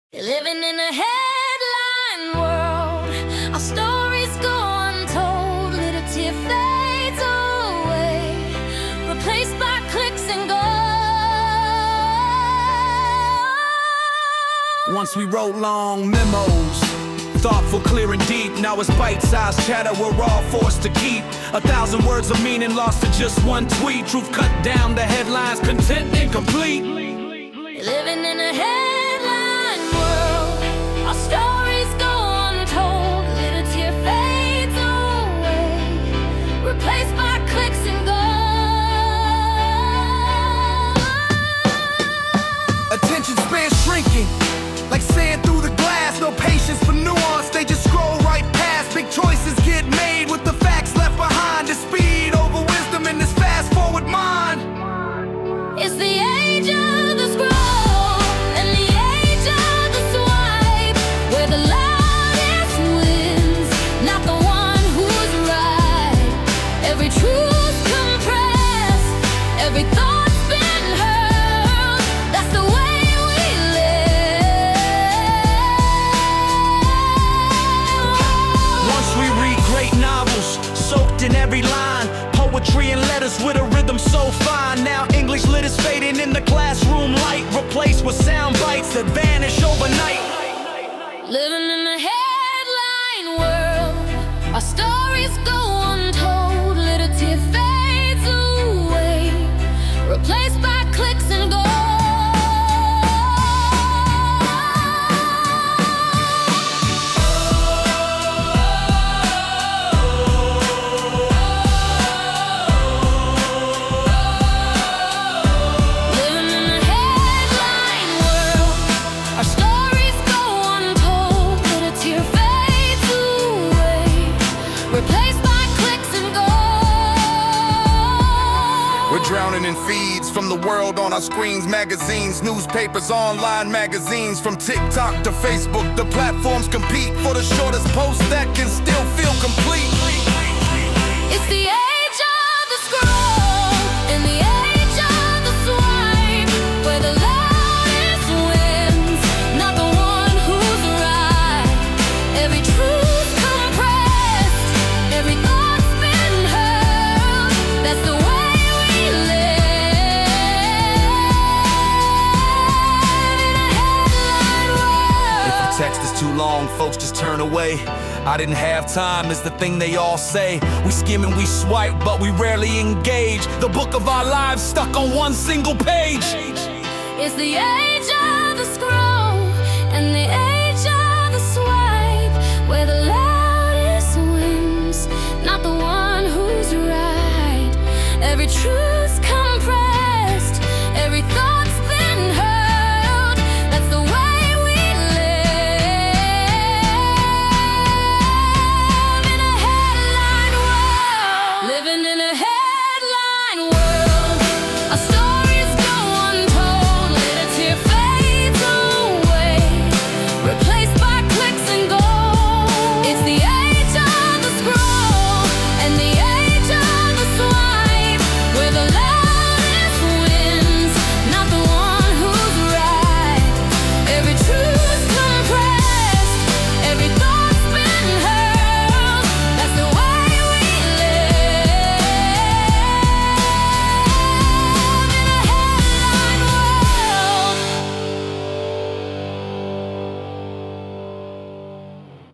Living in a headline world, our stories go untold. Little tear fades away, replaced by clicks and gold. Once we wrote long memos, thoughtful, clear and deep. Now it's bite-sized chatter we're all forced to keep. 1,000 words of meaning lost to just one tweet. Truth cut down to headlines, content incomplete. Living in a headline world, our stories go untold. Little tear fades away, replaced by clicks and gold. Attention span shrinking, like sand through the glass. No patience for nuance, they just scroll right past. Big choices get made with the facts left behind. The speed over wisdom in this fast forward mind. It's the age of the scroll and the age of the swipe, where the loudest wins, not the one who's right. Every truth compressed, every thought's been heard. That's the way we live. Once we read great novels, soaked in every line. Poetry and letters with a rhythm so fine. Now English lit is fading in the classroom light, replaced with sound bites that vanish overnight. Living in a headline world, our stories go untold. Little tear fades away, replaced by clicks and gold. Living in a headline world, our stories go untold. Little tear fades away, replaced by clicks and gold. We're drowning in feeds from the world on our screens, magazines, newspapers, online magazines. From TikTok to Facebook, the platforms compete for the shortest post that can still feel complete. It's the age of the scroll and the age of the swipe, where the loudest wins, not the one who's right. Every truth compressed, every thought's been heard. That's the way we live in a headline world. If the text is too long, folks just turn away. I didn't have time is the thing they all say. We skim and we swipe, but we rarely engage. The book of our lives stuck on one single page. It's the age of the scroll.